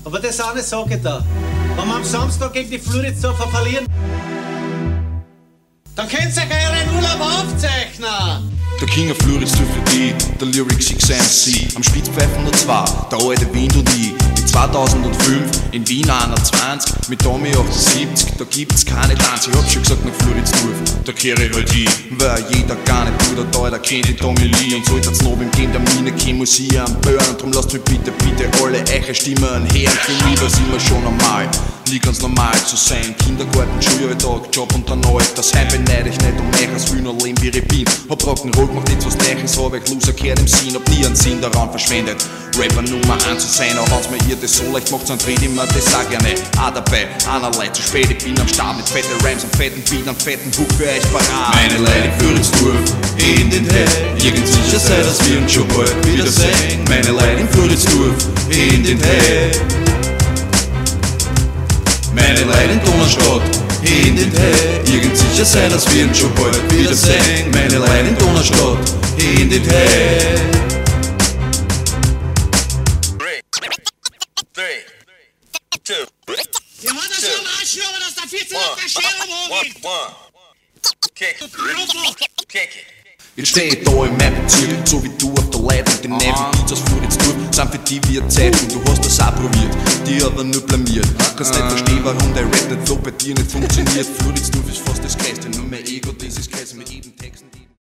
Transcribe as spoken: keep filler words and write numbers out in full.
Aber das eine sage ich da. Wenn wir am Samstag gegen die Floridsdorfer verlieren, dann könnt ihr euch euren Urlaub aufzeichnen. Der King of Floridsdorf für die, der Lyrics X M C. Am Spitzpfeifen nur zwei, der alte Wind und ich. In zweitausendfünf, in Wien einundzwanzig, mit Tommy achtundsiebzig, da gibt's keine Tanz. Ich hab schon gesagt nach Floridsdorf, da kehre ich halt hin. Weil jeder gar nicht tut, der da kennt die Tommy Lee. Und solltet's noch beim Gehen der Mine kommen, muss ich am Böhren. Und drum lasst mich bitte, bitte alle eure Stimmen hören. Für mich war's immer schon normal, nie ganz normal zu sein. Kindergarten, Schultag, Job und dann alt. Das heim beneide ich nicht um mich, als will noch leben wie ich bin. Hab Rock'n'Roll gemacht, nichts was Neues, hab ich Loser gehört im Sinn. Hab nie einen Sinn daran verschwendet, Rapper Nummer eins zu sein. Auch wenn's mir ihr das so leicht macht, dann dreht ich mir das auch gerne. Auch dabei, einerlei zu spät, ich bin am Start mit fetten Rhymes, am fetten Beat, am fetten Hook für euch parat. Meine Leute in Floridsdorf, in den Head, irgend sicher sei, dass wir uns schon bald wiedersehen. Meine Leute in Floridsdorf, in den Head. Meine Leute in Donaustadt, in den Head, irgend sicher sei, dass wir uns schon bald wiedersehen. Meine Leute in Donaustadt, in den Head. Wir haben das am Arsch, aber dass der vierzehn auf der Schere umgeht. Jetzt steh ich da in meinem Bezirk, so wie du auf der Leitung. Die Neven Beats aus Floridsdorf sind für die wie eine Zeitung. Du hast das auch probiert, die aber nur blamiert. Kannst nicht verstehen, warum der Rap nicht so bei dir nicht funktioniert. Floridsdorf ist fast das Geiste, nur mehr Ego, das ist Käse mit jedem Text.